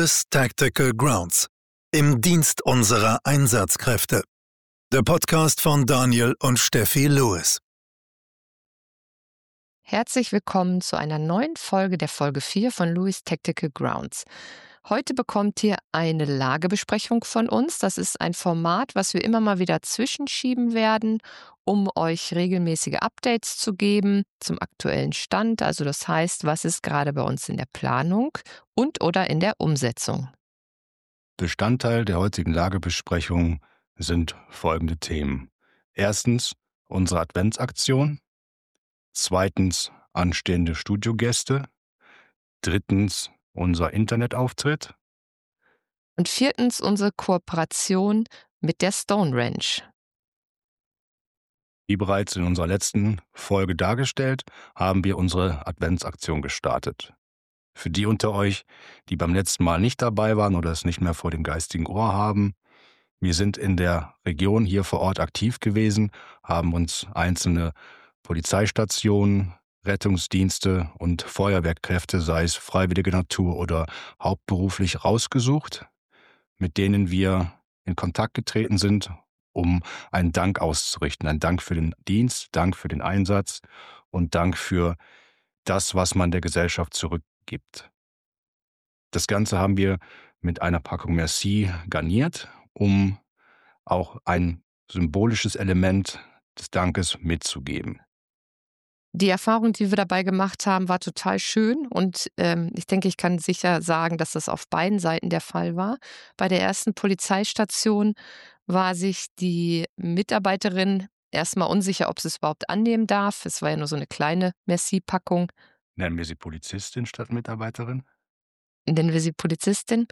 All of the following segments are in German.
Lewis Tactical Grounds. Im Dienst unserer Einsatzkräfte. Der Podcast von Daniel und Steffi Lewis. Herzlich willkommen zu einer neuen Folge der Folge 4 von Lewis Tactical Grounds. Heute bekommt ihr eine Lagebesprechung von uns. Das ist ein Format, was wir immer mal wieder zwischenschieben werden, um euch regelmäßige Updates zu geben zum aktuellen Stand. Also das heißt, was ist gerade bei uns in der Planung und oder in der Umsetzung. Bestandteil der heutigen Lagebesprechung sind folgende Themen. Erstens unsere Adventsaktion. Zweitens anstehende Studiogäste. Drittens unser Internetauftritt. Und viertens unsere Kooperation mit der Stone Ranch. Wie bereits in unserer letzten Folge dargestellt, haben wir unsere Adventsaktion gestartet. Für die unter euch, die beim letzten Mal nicht dabei waren oder es nicht mehr vor dem geistigen Ohr haben, wir sind in der Region hier vor Ort aktiv gewesen, haben uns einzelne Polizeistationen, Rettungsdienste und Feuerwehrkräfte, sei es freiwillige Natur oder hauptberuflich, rausgesucht, mit denen wir in Kontakt getreten sind, um einen Dank auszurichten. Ein Dank für den Dienst, Dank für den Einsatz und Dank für das, was man der Gesellschaft zurückgibt. Das Ganze haben wir mit einer Packung Merci garniert, um auch ein symbolisches Element des Dankes mitzugeben. Die Erfahrung, die wir dabei gemacht haben, war total schön und ich denke, ich kann sicher sagen, dass das auf beiden Seiten der Fall war. Bei der ersten Polizeistation war sich die Mitarbeiterin erstmal unsicher, ob sie es überhaupt annehmen darf. Es war ja nur so eine kleine Merci-Packung. Nennen wir sie Polizistin statt Mitarbeiterin? Nennen wir sie Polizistin.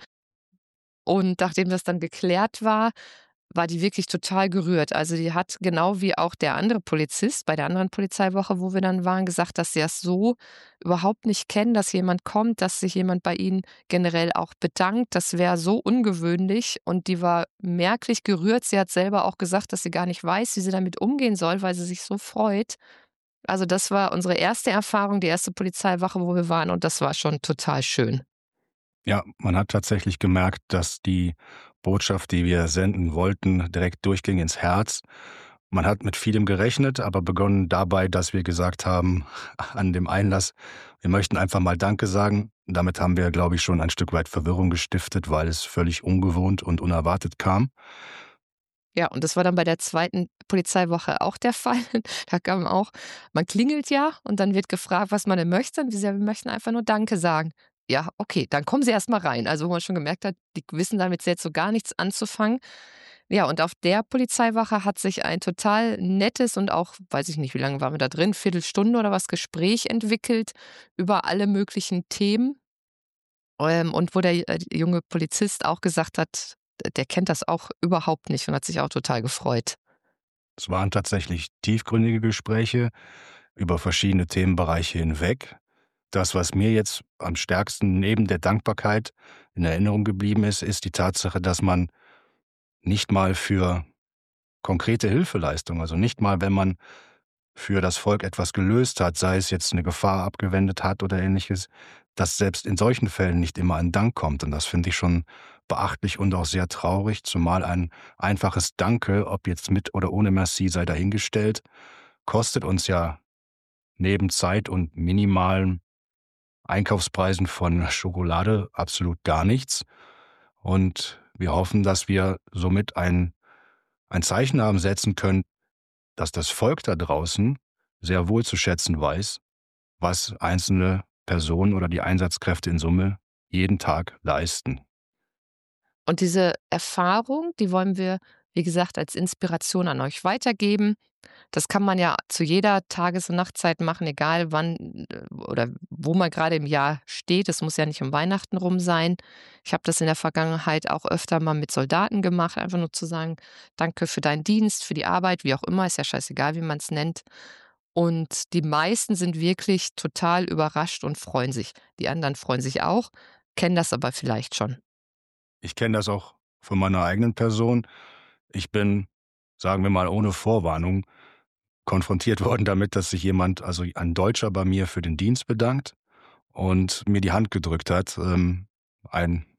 Und nachdem das dann geklärt war, war die wirklich total gerührt. Also die hat genau wie auch der andere Polizist bei der anderen Polizeiwoche, wo wir dann waren, gesagt, dass sie das so überhaupt nicht kennen, dass jemand kommt, dass sich jemand bei ihnen generell auch bedankt. Das wäre so ungewöhnlich und die war merklich gerührt. Sie hat selber auch gesagt, dass sie gar nicht weiß, wie sie damit umgehen soll, weil sie sich so freut. Also das war unsere erste Erfahrung, die erste Polizeiwache, wo wir waren und das war schon total schön. Ja, man hat tatsächlich gemerkt, dass die Botschaft, die wir senden wollten, direkt durchging ins Herz. Man hat mit vielem gerechnet, aber begonnen dabei, dass wir gesagt haben, an dem Einlass, wir möchten einfach mal Danke sagen. Damit haben wir, glaube ich, schon ein Stück weit Verwirrung gestiftet, weil es völlig ungewohnt und unerwartet kam. Ja, und das war dann bei der zweiten Polizeiwoche auch der Fall. Da kam auch, man klingelt ja und dann wird gefragt, was man denn möchte. Und wir sagen, wir möchten einfach nur Danke sagen. Ja, okay, dann kommen Sie erst mal rein. Also, wo man schon gemerkt hat, die wissen damit jetzt so gar nichts anzufangen. Ja, und auf der Polizeiwache hat sich ein total nettes und auch, weiß ich nicht, wie lange waren wir da drin, Viertelstunde oder was, Gespräch entwickelt über alle möglichen Themen. Und wo der junge Polizist auch gesagt hat, der kennt das auch überhaupt nicht und hat sich auch total gefreut. Es waren tatsächlich tiefgründige Gespräche über verschiedene Themenbereiche hinweg. Das, was mir jetzt am stärksten neben der Dankbarkeit in Erinnerung geblieben ist, ist die Tatsache, dass man nicht mal für konkrete Hilfeleistung, also nicht mal, wenn man für das Volk etwas gelöst hat, sei es jetzt eine Gefahr abgewendet hat oder Ähnliches, dass selbst in solchen Fällen nicht immer ein Dank kommt. Und das finde ich schon beachtlich und auch sehr traurig, zumal ein einfaches Danke, ob jetzt mit oder ohne Merci sei dahingestellt, kostet uns ja neben Zeit und minimalen Einkaufspreisen von Schokolade absolut gar nichts. Und wir hoffen, dass wir somit ein Zeichen haben setzen können, dass das Volk da draußen sehr wohl zu schätzen weiß, was einzelne Personen oder die Einsatzkräfte in Summe jeden Tag leisten. Und diese Erfahrung, die wollen wir, wie gesagt, als Inspiration an euch weitergeben. Das kann man ja zu jeder Tages- und Nachtzeit machen, egal wann oder wo man gerade im Jahr steht. Es muss ja nicht um Weihnachten rum sein. Ich habe das in der Vergangenheit auch öfter mal mit Soldaten gemacht, einfach nur zu sagen, danke für deinen Dienst, für die Arbeit, wie auch immer, ist ja scheißegal, wie man es nennt. Und die meisten sind wirklich total überrascht und freuen sich. Die anderen freuen sich auch, kennen das aber vielleicht schon. Ich kenne das auch von meiner eigenen Person. Ich bin, sagen wir mal, ohne Vorwarnung konfrontiert worden damit, dass sich jemand, also ein Deutscher bei mir für den Dienst bedankt und mir die Hand gedrückt hat. Ein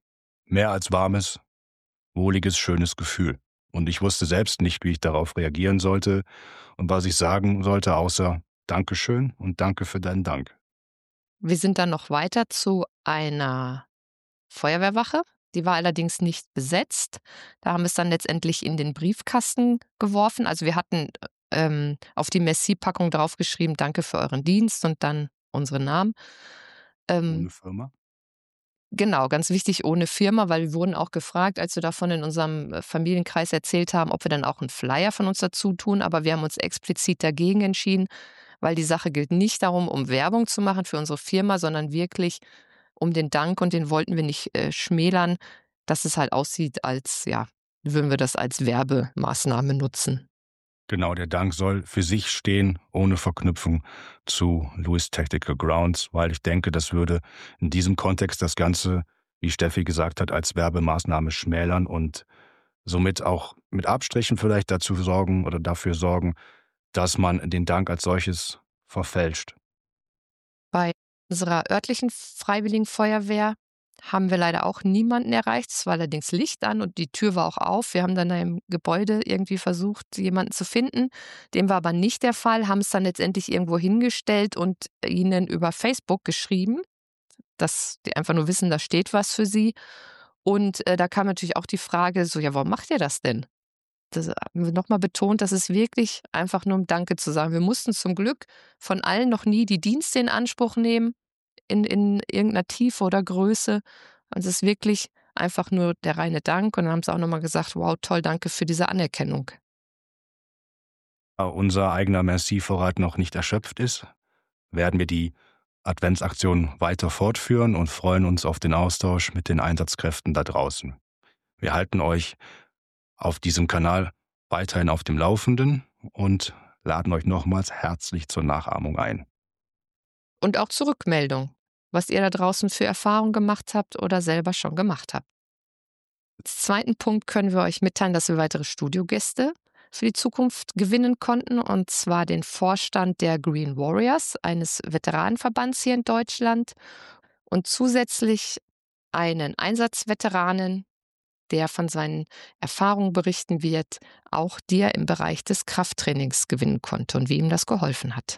mehr als warmes, wohliges, schönes Gefühl. Und ich wusste selbst nicht, wie ich darauf reagieren sollte und was ich sagen sollte, außer Dankeschön und danke für deinen Dank. Wir sind dann noch weiter zu einer Feuerwehrwache. Die war allerdings nicht besetzt. Da haben wir es dann letztendlich in den Briefkasten geworfen. Also wir hatten auf die Merci-Packung draufgeschrieben, danke für euren Dienst und dann unsere Namen. Ohne Ähm, Firma. genau, ganz wichtig, ohne Firma, weil wir wurden auch gefragt, als wir davon in unserem Familienkreis erzählt haben, ob wir dann auch einen Flyer von uns dazu tun. Aber wir haben uns explizit dagegen entschieden, weil die Sache gilt nicht darum, um Werbung zu machen für unsere Firma, sondern wirklich um den Dank, und den wollten wir nicht schmälern, dass es halt aussieht, als ja, würden wir das als Werbemaßnahme nutzen. Genau, der Dank soll für sich stehen, ohne Verknüpfung zu Lewis Tactical Grounds, weil ich denke, das würde in diesem Kontext das Ganze, wie Steffi gesagt hat, als Werbemaßnahme schmälern und somit auch mit Abstrichen vielleicht dazu sorgen oder dafür sorgen, dass man den Dank als solches verfälscht. Bei unserer örtlichen Freiwilligen Feuerwehr haben wir leider auch niemanden erreicht. Es war allerdings Licht an und die Tür war auch auf. Wir haben dann da im Gebäude irgendwie versucht, jemanden zu finden. Dem war aber nicht der Fall, haben es dann letztendlich irgendwo hingestellt und ihnen über Facebook geschrieben, dass die einfach nur wissen, da steht was für sie. Und da kam natürlich auch die Frage so: „Ja, warum macht ihr das denn?“ Das haben wir noch mal betont, dass es wirklich einfach nur um Danke zu sagen. Wir mussten zum Glück von allen noch nie die Dienste in Anspruch nehmen in irgend 'ner Tiefe oder Größe. Also, es ist wirklich einfach nur der reine Dank, und dann haben sie auch noch mal gesagt: „Wow, toll, danke für diese Anerkennung.“ Da unser eigener Merci-Vorrat noch nicht erschöpft ist, werden wir die Adventsaktion weiter fortführen und freuen uns auf den Austausch mit den Einsatzkräften da draußen. Wir halten euch auf diesem Kanal weiterhin auf dem Laufenden und laden euch nochmals herzlich zur Nachahmung ein. Und auch zur Rückmeldung, was ihr da draußen für Erfahrungen gemacht habt oder selber schon gemacht habt. Als zweiten Punkt können wir euch mitteilen, dass wir weitere Studiogäste für die Zukunft gewinnen konnten, und zwar den Vorstand der Green Warriors, eines Veteranenverbands hier in Deutschland, und zusätzlich einen Einsatzveteranen, der von seinen Erfahrungen berichten wird, auch die er im Bereich des Krafttrainings gewinnen konnte und wie ihm das geholfen hat.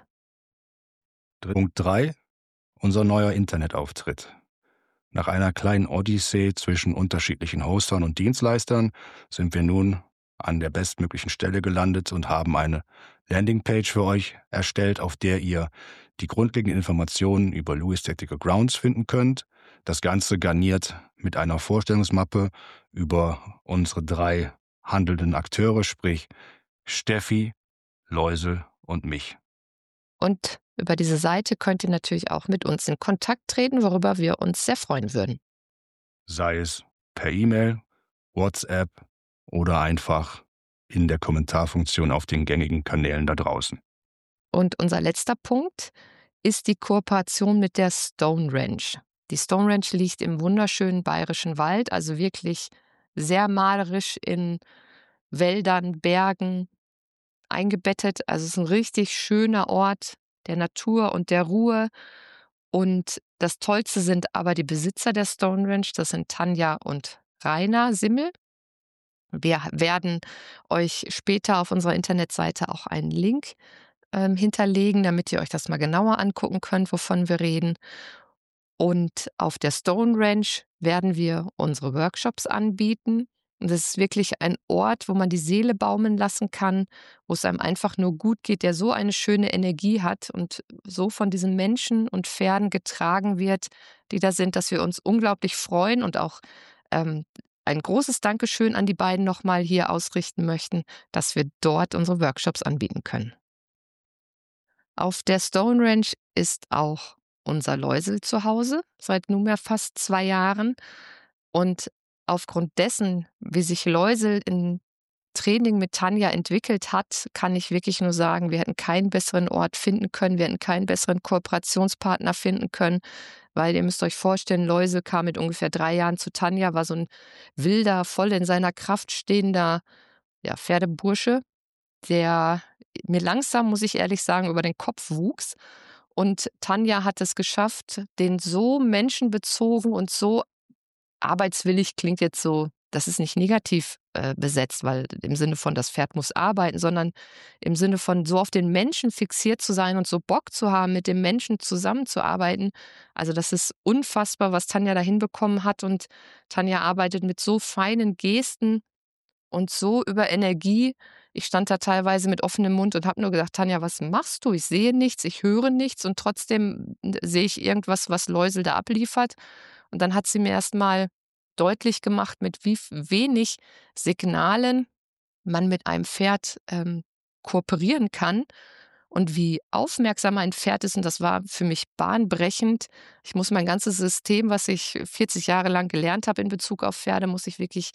Punkt 3: Unser neuer Internetauftritt. Nach einer kleinen Odyssee zwischen unterschiedlichen Hostern und Dienstleistern sind wir nun an der bestmöglichen Stelle gelandet und haben eine Landingpage für euch erstellt, auf der ihr die grundlegenden Informationen über Lewis Tactical Grounds finden könnt. Das Ganze garniert mit einer Vorstellungsmappe über unsere 3 handelnden Akteure, sprich Steffi, Läusel und mich. Und über diese Seite könnt ihr natürlich auch mit uns in Kontakt treten, worüber wir uns sehr freuen würden. Sei es per E-Mail, WhatsApp oder einfach in der Kommentarfunktion auf den gängigen Kanälen da draußen. Und unser letzter Punkt ist die Kooperation mit der Stone Ranch. Die Stone Ranch liegt im wunderschönen bayerischen Wald, also wirklich sehr malerisch in Wäldern, Bergen eingebettet. Also es ist ein richtig schöner Ort der Natur und der Ruhe. Und das Tollste sind aber die Besitzer der Stone Ranch, das sind Tanja und Rainer Simmel. Wir werden euch später auf unserer Internetseite auch einen Link hinterlegen, damit ihr euch das mal genauer angucken könnt, wovon wir reden. Und auf der Stone Ranch werden wir unsere Workshops anbieten. Und es ist wirklich ein Ort, wo man die Seele baumeln lassen kann, wo es einem einfach nur gut geht, der so eine schöne Energie hat und so von diesen Menschen und Pferden getragen wird, die da sind, dass wir uns unglaublich freuen und auch ähm, ein großes Dankeschön an die beiden nochmal hier ausrichten möchten, dass wir dort unsere Workshops anbieten können. Auf der Stone Ranch ist auch unser Läusel zu Hause, seit nunmehr fast 2 Jahren. Und aufgrund dessen, wie sich Läusel im Training mit Tanja entwickelt hat, kann ich wirklich nur sagen, wir hätten keinen besseren Ort finden können, wir hätten keinen besseren Kooperationspartner finden können, weil ihr müsst euch vorstellen, Läusel kam mit ungefähr 3 Jahren zu Tanja, war so ein wilder, voll in seiner Kraft stehender, ja, Pferdebursche, der mir langsam, muss ich ehrlich sagen, über den Kopf wuchs. Und Tanja hat es geschafft, den so menschenbezogen und so arbeitswillig klingt jetzt so, das ist nicht negativ besetzt, weil im Sinne von, das Pferd muss arbeiten, sondern im Sinne von so auf den Menschen fixiert zu sein und so Bock zu haben, mit dem Menschen zusammenzuarbeiten. Also das ist unfassbar, was Tanja da hinbekommen hat. Und Tanja arbeitet mit so feinen Gesten und so über Energie. Ich stand da teilweise mit offenem Mund und habe nur gedacht: „Tanja, was machst du? Ich sehe nichts, ich höre nichts und trotzdem sehe ich irgendwas, was Läusel da abliefert.“ Und dann hat sie mir erst mal deutlich gemacht, mit wie wenig Signalen man mit einem Pferd kooperieren kann und wie aufmerksam ein Pferd ist. Und das war für mich bahnbrechend. Ich muss mein ganzes System, was ich 40 Jahre lang gelernt habe in Bezug auf Pferde, muss ich wirklich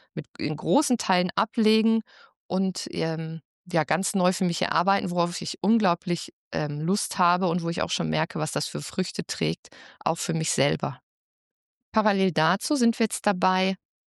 in großen Teilen ablegen und ja, ganz neu für mich erarbeiten, worauf ich unglaublich Lust habe und wo ich auch schon merke, was das für Früchte trägt, auch für mich selber. Parallel dazu sind wir jetzt dabei,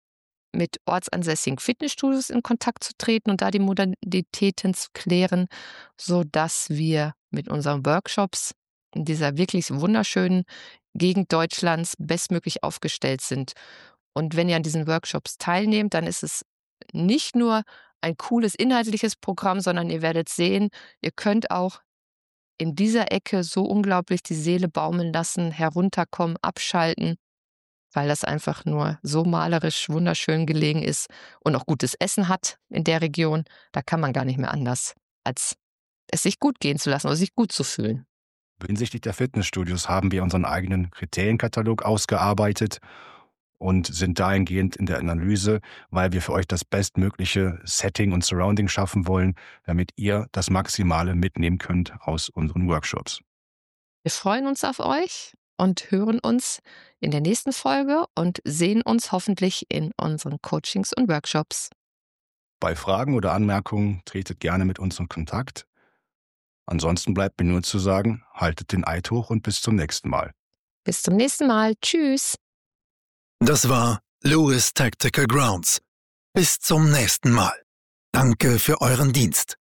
mit ortsansässigen Fitnessstudios in Kontakt zu treten und da die Modalitäten zu klären, sodass wir mit unseren Workshops in dieser wirklich wunderschönen Gegend Deutschlands bestmöglich aufgestellt sind. Und wenn ihr an diesen Workshops teilnehmt, dann ist es nicht nur ein cooles inhaltliches Programm, sondern ihr werdet sehen, ihr könnt auch in dieser Ecke so unglaublich die Seele baumeln lassen, herunterkommen, abschalten, weil das einfach nur so malerisch wunderschön gelegen ist und auch gutes Essen hat in der Region. Da kann man gar nicht mehr anders, als es sich gut gehen zu lassen oder sich gut zu fühlen. Hinsichtlich der Fitnessstudios haben wir unseren eigenen Kriterienkatalog ausgearbeitet und sind dahingehend in der Analyse, weil wir für euch das bestmögliche Setting und Surrounding schaffen wollen, damit ihr das Maximale mitnehmen könnt aus unseren Workshops. Wir freuen uns auf euch und hören uns in der nächsten Folge und sehen uns hoffentlich in unseren Coachings und Workshops. Bei Fragen oder Anmerkungen tretet gerne mit uns in Kontakt. Ansonsten bleibt mir nur zu sagen, haltet den Eid hoch und bis zum nächsten Mal. Bis zum nächsten Mal. Tschüss. Das war Lewis Tactical Grounds. Bis zum nächsten Mal. Danke für euren Dienst.